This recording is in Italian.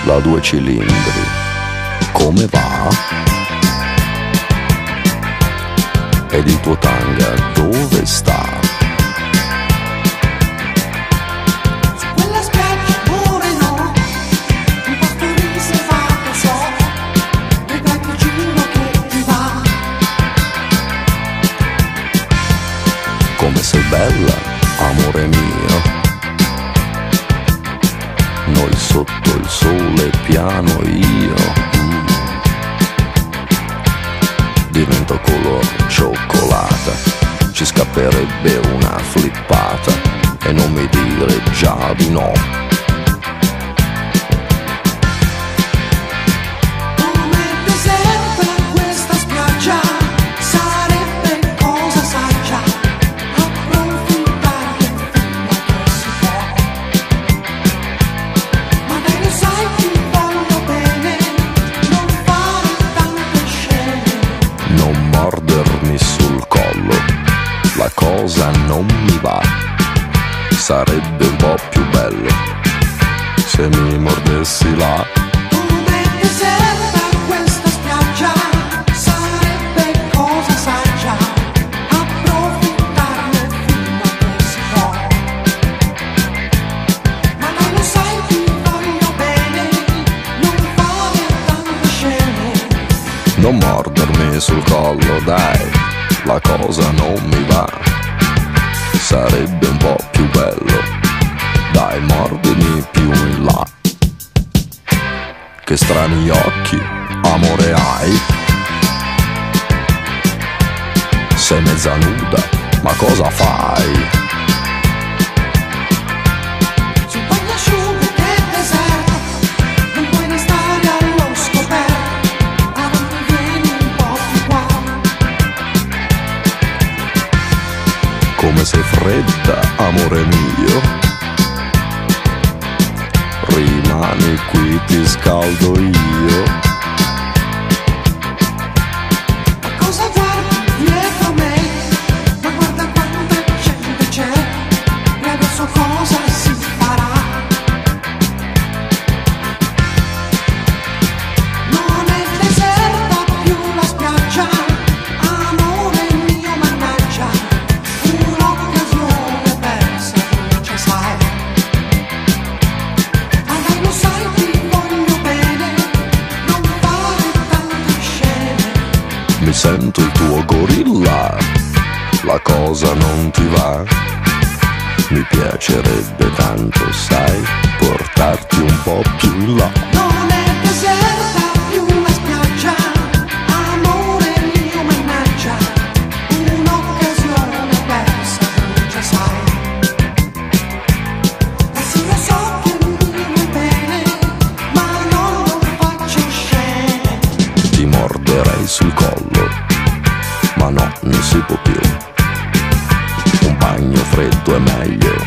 la 2 cilindri, come va? Ed il tuo tanga dove sta? Su quella spiaggia, amore no, un posto riservato so, vedrai che giuro che ti va. Come sei bella, amore mio. Noi sotto il sole piano io divento color cioccolata, ci scapperebbe una flippata e non mi dire già di no. Come deserta questa spiaggia, sarebbe cosa saggia approfittare fino a che si può. Ma dai lo sai ti voglio bene, non fare tante scene. Non mordermi sul collo, la cosa non mi va. Sarebbe un po' più bello se mi mordessi là. Come deserta questa spiaggia, sarebbe cosa saggia approfittarne fino a che si può. Ma dai lo sai ti voglio bene, non fare tante scene. Non mordermi sul collo, dai, la cosa non mi va. Sarebbe un po' più bello, dai, mordimi più in là. Che strani occhi, amore hai. Sei mezza nuda, ma cosa fai? Sul bagnasciuga che è deserto, non puoi ne stare allo scoperto. Avanti vieni un po' più qua. Come sei fredda, amore mio. Rimani qui, ti scaldo io. Ma cosa guardi dietro me? Ma guarda quanta gente c'è, e adesso cosa si farà? Non è deserta più la spiaggia, amore mio, mannaggia, un'occasione persa, non ci sai. Ma dai lo sai ti voglio bene, non fare tante scene. Mi sento il tuo gorilla, la cosa non ti va. Mi piacerebbe tanto, sai, portarti un po' più in là. Non è deserta più la spiaggia, amore mio, mannaggia, un'occasione persa, non ci sai. Ma sì, lo so che mi vuoi bene, ma non faccio scene. Ti morderei sul collo, ma no, non si può più. Un bagno freddo è meglio,